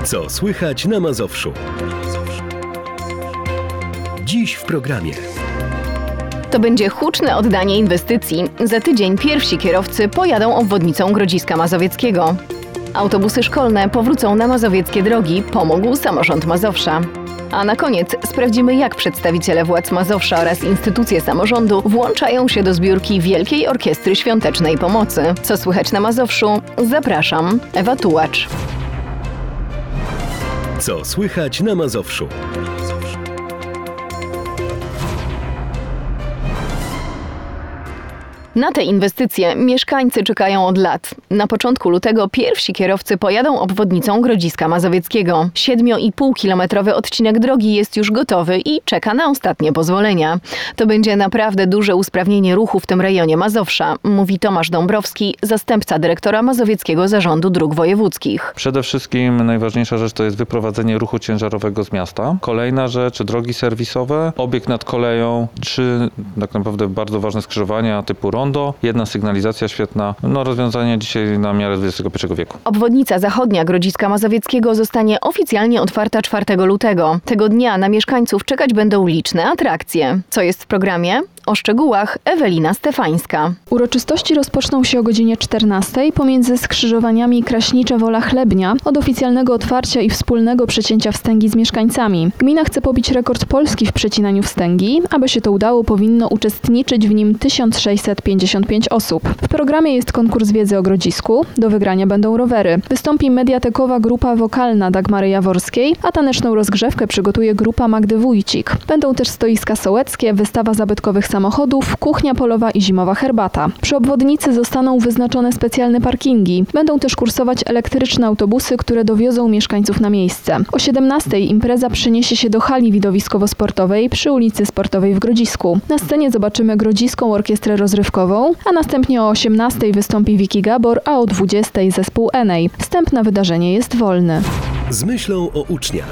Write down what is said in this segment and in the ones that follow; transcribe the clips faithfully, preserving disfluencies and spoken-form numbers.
Co słychać na Mazowszu? Dziś w programie. To będzie huczne oddanie inwestycji. Za tydzień pierwsi kierowcy pojadą obwodnicą Grodziska Mazowieckiego. Autobusy szkolne powrócą na mazowieckie drogi, pomógł samorząd Mazowsza. A na koniec sprawdzimy, jak przedstawiciele władz Mazowsza oraz instytucje samorządu włączają się do zbiórki Wielkiej Orkiestry Świątecznej Pomocy. Co słychać na Mazowszu? Zapraszam, Ewa Tułacz. Co słychać na Mazowszu? Na te inwestycje mieszkańcy czekają od lat. Na początku lutego pierwsi kierowcy pojadą obwodnicą Grodziska Mazowieckiego. siedmiu i pół kilometrowy odcinek drogi jest już gotowy i czeka na ostatnie pozwolenia. To będzie naprawdę duże usprawnienie ruchu w tym rejonie Mazowsza, mówi Tomasz Dąbrowski, zastępca dyrektora Mazowieckiego Zarządu Dróg Wojewódzkich. Przede wszystkim najważniejsza rzecz to jest wyprowadzenie ruchu ciężarowego z miasta. Kolejna rzecz, drogi serwisowe, obieg nad koleją, trzy tak naprawdę bardzo ważne skrzyżowania typu rondo, jedna sygnalizacja świetna, no rozwiązanie dzisiaj na miarę dwudziestego pierwszego wieku. Obwodnica zachodnia Grodziska Mazowieckiego zostanie oficjalnie otwarta czwartego lutego. Tego dnia na mieszkańców czekać będą liczne atrakcje. Co jest w programie? O szczegółach Ewelina Stefańska. Uroczystości rozpoczną się o godzinie czternastej pomiędzy skrzyżowaniami Kraśnicza-Wola-Chlebnia od oficjalnego otwarcia i wspólnego przecięcia wstęgi z mieszkańcami. Gmina chce pobić rekord Polski w przecinaniu wstęgi. Aby się to udało, powinno uczestniczyć w nim tysiąc sześćset pięćdziesiąt pięć osób. W programie jest konkurs wiedzy o Grodzisku. Do wygrania będą rowery. Wystąpi mediatekowa grupa wokalna Dagmary Jaworskiej, a taneczną rozgrzewkę przygotuje grupa Magdy Wójcik. Będą też stoiska sołeckie, wystawa zabytkowych samochodów, kuchnia polowa i zimowa herbata. Przy obwodnicy zostaną wyznaczone specjalne parkingi. Będą też kursować elektryczne autobusy, które dowiozą mieszkańców na miejsce. O siedemnastej impreza przeniesie się do hali widowiskowo-sportowej przy ulicy Sportowej w Grodzisku. Na scenie zobaczymy Grodziską Orkiestrę Rozrywkową, a następnie o osiemnastej wystąpi Wiki Gabor, a o dwudziestej zespół Enej. Wstęp na wydarzenie jest wolny. Z myślą o uczniach.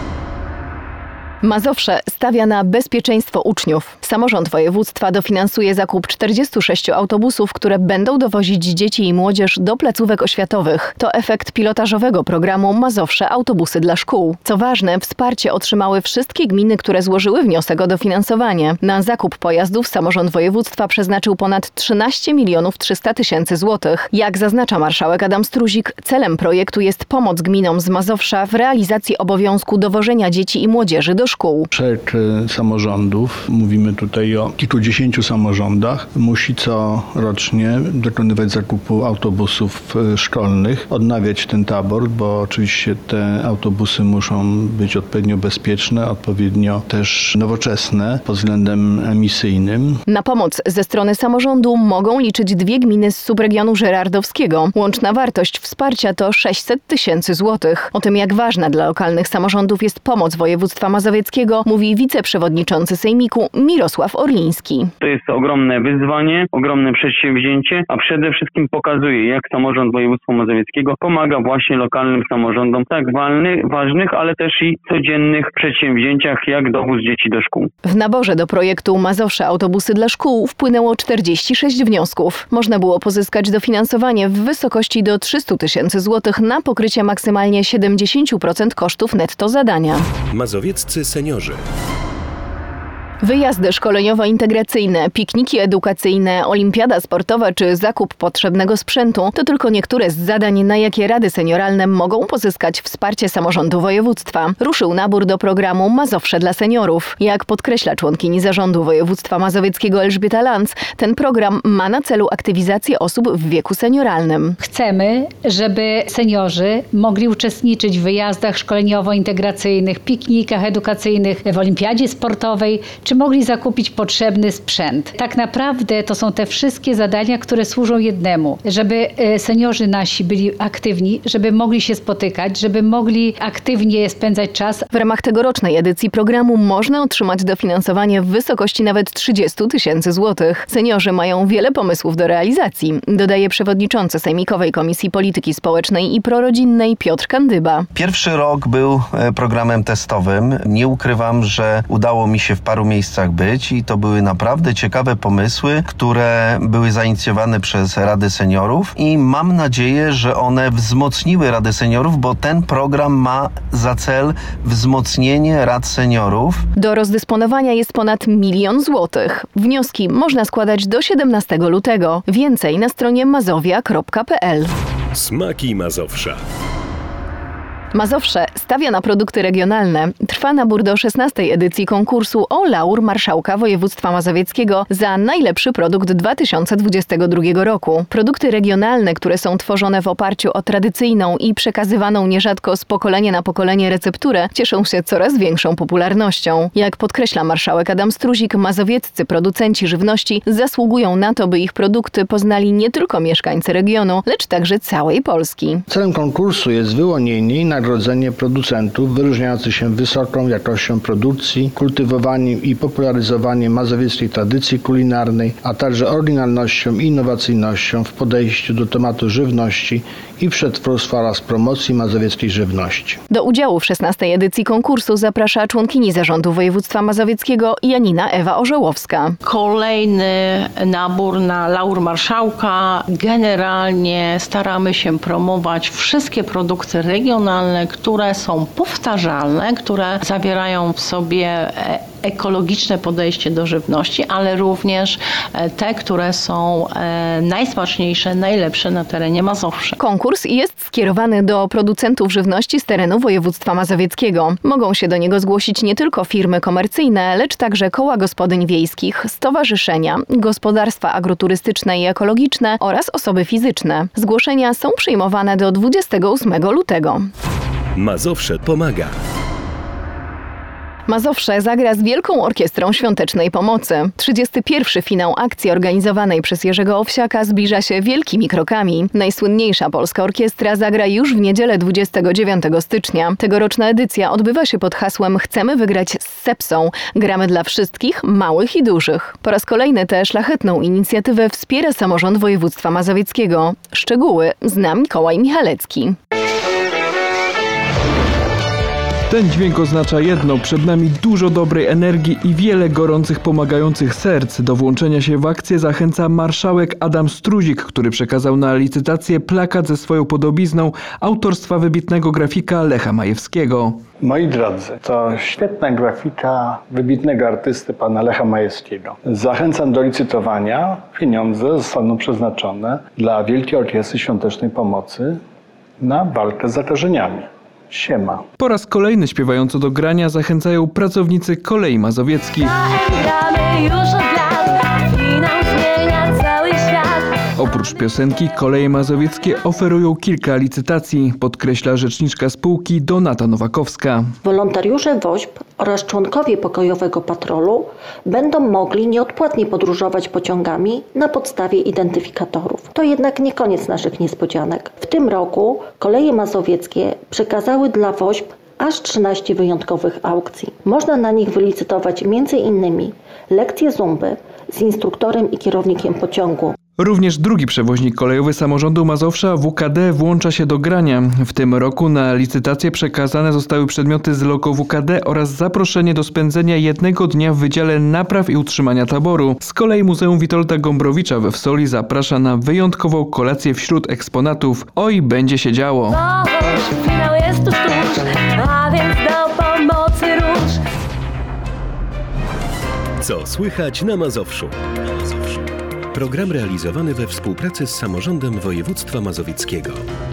Mazowsze stawia na bezpieczeństwo uczniów. Samorząd województwa dofinansuje zakup czterdziestu sześciu autobusów, które będą dowozić dzieci i młodzież do placówek oświatowych. To efekt pilotażowego programu Mazowsze Autobusy dla Szkół. Co ważne, wsparcie otrzymały wszystkie gminy, które złożyły wniosek o dofinansowanie. Na zakup pojazdów samorząd województwa przeznaczył ponad trzynaście milionów trzysta tysięcy złotych. Jak zaznacza marszałek Adam Struzik, celem projektu jest pomoc gminom z Mazowsza w realizacji obowiązku dowożenia dzieci i młodzieży do szkół. Szereg samorządów, mówimy tutaj o kilkudziesięciu samorządach, musi corocznie dokonywać zakupu autobusów szkolnych, odnawiać ten tabor, bo oczywiście te autobusy muszą być odpowiednio bezpieczne, odpowiednio też nowoczesne pod względem emisyjnym. Na pomoc ze strony samorządu mogą liczyć dwie gminy z subregionu żerardowskiego. Łączna wartość wsparcia to sześćset tysięcy złotych. O tym, jak ważna dla lokalnych samorządów jest pomoc województwa mazowieckiego, mówi wiceprzewodniczący Sejmiku Mirosław Orliński. To jest ogromne wyzwanie, ogromne przedsięwzięcie, a przede wszystkim pokazuje, jak samorząd województwa mazowieckiego pomaga właśnie lokalnym samorządom tak walny, ważnych, ale też i codziennych przedsięwzięciach, jak dowóz dzieci do szkół. W naborze do projektu Mazowsze Autobusy dla Szkół wpłynęło czterdzieści sześć wniosków. Można było pozyskać dofinansowanie w wysokości do trzystu tysięcy złotych na pokrycie maksymalnie siedemdziesiąt procent kosztów netto zadania. Mazowieccy seniorzy. Wyjazdy szkoleniowo-integracyjne, pikniki edukacyjne, olimpiada sportowa czy zakup potrzebnego sprzętu to tylko niektóre z zadań, na jakie rady senioralne mogą pozyskać wsparcie samorządu województwa. Ruszył nabór do programu Mazowsze dla seniorów. Jak podkreśla członkini zarządu województwa mazowieckiego Elżbieta Lanz, ten program ma na celu aktywizację osób w wieku senioralnym. Chcemy, żeby seniorzy mogli uczestniczyć w wyjazdach szkoleniowo-integracyjnych, piknikach edukacyjnych, w olimpiadzie sportowej, czy mogli zakupić potrzebny sprzęt. Tak naprawdę to są te wszystkie zadania, które służą jednemu, żeby seniorzy nasi byli aktywni, żeby mogli się spotykać, żeby mogli aktywnie spędzać czas. W ramach tegorocznej edycji programu można otrzymać dofinansowanie w wysokości nawet trzydziestu tysięcy złotych. Seniorzy mają wiele pomysłów do realizacji, dodaje przewodniczący Sejmikowej Komisji Polityki Społecznej i Prorodzinnej Piotr Kandyba. Pierwszy rok był programem testowym. Nie ukrywam, że udało mi się w paru miejscach miejscach być i to były naprawdę ciekawe pomysły, które były zainicjowane przez Radę Seniorów i mam nadzieję, że one wzmocniły Radę Seniorów, bo ten program ma za cel wzmocnienie Rad Seniorów. Do rozdysponowania jest ponad milion złotych. Wnioski można składać do siedemnastego lutego. Więcej na stronie mazowia kropka p l. Smaki Mazowsza. Mazowsze stawia na produkty regionalne. Trwa nabór do szesnastej edycji konkursu o laur Marszałka Województwa Mazowieckiego za najlepszy produkt dwa tysiące dwudziestego drugiego roku. Produkty regionalne, które są tworzone w oparciu o tradycyjną i przekazywaną nierzadko z pokolenia na pokolenie recepturę, cieszą się coraz większą popularnością. Jak podkreśla marszałek Adam Struzik, mazowieccy producenci żywności zasługują na to, by ich produkty poznali nie tylko mieszkańcy regionu, lecz także całej Polski. Celem konkursu jest wyłonienie i nagrodzenie producentów wyróżniających się wysoką jakością produkcji, kultywowaniem i popularyzowaniem mazowieckiej tradycji kulinarnej, a także oryginalnością i innowacyjnością w podejściu do tematu żywności i przetwórstwa oraz promocji mazowieckiej żywności. Do udziału w szesnastej edycji konkursu zaprasza członkini Zarządu Województwa Mazowieckiego Janina Ewa Orzełowska. Kolejny nabór na laur Marszałka. Generalnie staramy się promować wszystkie produkty regionalne, które są powtarzalne, które zawierają w sobie ekologiczne podejście do żywności, ale również te, które są najsmaczniejsze, najlepsze na terenie Mazowsza. Konkurs jest skierowany do producentów żywności z terenu województwa mazowieckiego. Mogą się do niego zgłosić nie tylko firmy komercyjne, lecz także koła gospodyń wiejskich, stowarzyszenia, gospodarstwa agroturystyczne i ekologiczne oraz osoby fizyczne. Zgłoszenia są przyjmowane do dwudziestego ósmego lutego. Mazowsze pomaga. Mazowsze zagra z Wielką Orkiestrą Świątecznej Pomocy. trzydziesty pierwszy finał akcji organizowanej przez Jerzego Owsiaka zbliża się wielkimi krokami. Najsłynniejsza polska orkiestra zagra już w niedzielę dwudziestego dziewiątego stycznia. Tegoroczna edycja odbywa się pod hasłem Chcemy wygrać z sepsą. Gramy dla wszystkich, małych i dużych. Po raz kolejny tę szlachetną inicjatywę wspiera samorząd województwa mazowieckiego. Szczegóły zna Mikołaj Michalecki. Ten dźwięk oznacza jedno, przed nami dużo dobrej energii i wiele gorących, pomagających serc. Do włączenia się w akcję zachęca marszałek Adam Struzik, który przekazał na licytację plakat ze swoją podobizną autorstwa wybitnego grafika Lecha Majewskiego. Moi drodzy, to świetna grafika wybitnego artysty pana Lecha Majewskiego. Zachęcam do licytowania. Pieniądze zostaną przeznaczone dla Wielkiej Orkiestry Świątecznej Pomocy na walkę z zakażeniami. Siema. Po raz kolejny śpiewająco do grania zachęcają pracownicy Kolei Mazowieckich. Oprócz piosenki Koleje Mazowieckie oferują kilka licytacji, podkreśla rzeczniczka spółki Donata Nowakowska. Wolontariusze WOŚP oraz członkowie pokojowego patrolu będą mogli nieodpłatnie podróżować pociągami na podstawie identyfikatorów. To jednak nie koniec naszych niespodzianek. W tym roku Koleje Mazowieckie przekazały dla WOŚP aż trzynaście wyjątkowych aukcji. Można na nich wylicytować między innymi lekcje zumby z instruktorem i kierownikiem pociągu. Również drugi przewoźnik kolejowy samorządu Mazowsza, W K D, włącza się do grania. W tym roku na licytację przekazane zostały przedmioty z logo W K D oraz zaproszenie do spędzenia jednego dnia w Wydziale Napraw i Utrzymania Taboru. Z kolei Muzeum Witolda Gombrowicza we Wsoli zaprasza na wyjątkową kolację wśród eksponatów. Oj, będzie się działo! Finał jest tuż, tuż, a więc do pomocy róż. Co słychać na Mazowszu? Program realizowany we współpracy z samorządem województwa mazowieckiego.